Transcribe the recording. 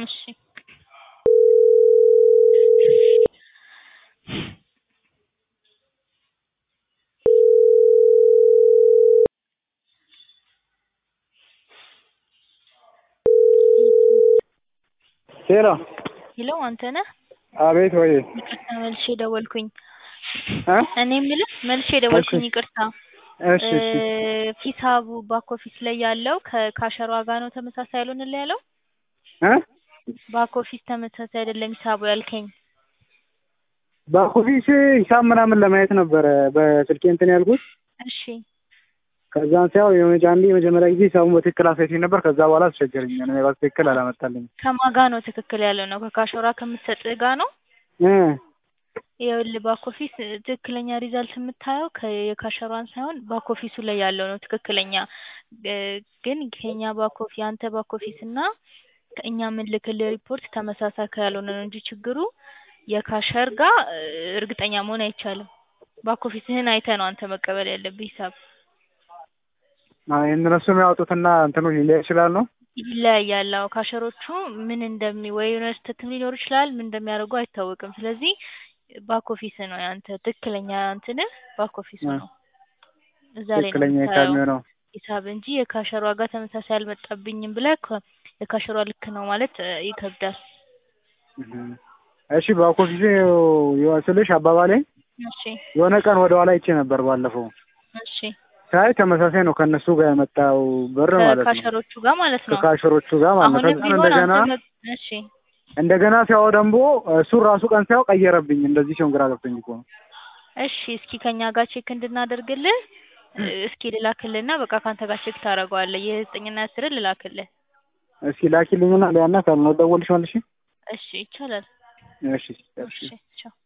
እሺ ሄሎ ሄሎ አንተ ነህ? አቤት ወይ ይቅርታ መልሼ ደወልኩኝ። እ እኔ የምልህ መልሼ እሺ ደወልኩኝ ይቅርታ። እሺ እሺ ሂሳቡ ባክ ኦፊስ ላይ ያለው ከካሸሯ ጋር ነው ተመሳሳይ ያልሆነልህ ያለው? እ ባክ ኦፊስ ተመሳሳይ አይደለም ሂሳቡ ያልከኝ። ባክ ኦፊስ ሂሳብ ምናምን ለማየት ነበረ በስልኬ እንትን ያልኩት። እሺ ከዛን ሲያው የመጀመሪያ ጊዜ ሂሳቡን በትክክል አሳይቶኝ ነበር። ከዛ በኋላ አስቸገረኝ። እኔ በትክክል አላመጣልኝም። ከማን ጋር ነው ትክክል ያለው ነው? ከካሸሯ ከምትሰጥህ ጋር ነው? እ ይኸውልህ ባክ ኦፊስ ትክክለኛ ሪዛልት የምታየው የካሸሯን ሳይሆን ባክ ኦፊሱ ላይ ያለው ነው ትክክለኛ። ግን ከኛ ባክ ኦፊስ ያንተ ባክ ኦፊስ እና ከእኛ የምንልክልህ ሪፖርት ተመሳሳይ ካልሆነ ነው እንጂ ችግሩ የካሸር ጋር እርግጠኛ መሆን አይቻልም። ባክ ኦፊስህን አይተህ ነው አንተ መቀበል ያለብህ ሂሳብ። እነሱ የሚያወጡትና እንትኑ ሊለያይ ይችላል ነው? ይለያያል። አዎ ካሸሮቹ ምን ወይ የሆነ ስህተትም ሊኖር ይችላል፣ ምን እንደሚያደርጉ አይታወቅም። ስለዚህ ባክ ኦፊስ ነው ያንተ ትክክለኛ እንትንህ ባክ ኦፊሱ ነው። እዛ ላይ ነው ትክክለኛ ሂሳብ የምታየው የሚሆነው ሂሳብ እንጂ የካሸሯ ጋር ተመሳሳይ አልመጣብኝም ብለህ የካሸሯ ልክ ነው ማለት ይከብዳል። እሺ ባክ ኦፊስ ስልሽ አባባሌ እሺ የሆነ ቀን ወደ ኋላ አይቼ ነበር ባለፈው። እሺ ሳይ ተመሳሳይ ነው ከነሱ ጋር የመጣው ብር ማለት ነው። ከካሸሮቹ ጋር ማለት ነው። ከካሸሮቹ ጋር ማለት ነው። አሁንም ከዛ ቢሆን እንደገና እሺ እንደገና ሲያው ደግሞ እሱ ራሱ ቀን ሲያው ቀየረብኝ። እንደዚህ ሲሆን ግራ ገብቶኝ እኮ ነው። እሺ እስኪ ከኛ ጋር ቼክ እንድናደርግልህ እስኪ ልላክልህና በቃ ካንተ ጋር ቼክ ታደርገዋለህ። የ9ና 10 ልላክልህ። እስኪ ላኪልኝና ሊያና ካልነው ደውልሽ መልሽ። እሺ ይቻላል። እሺ እሺ ቻው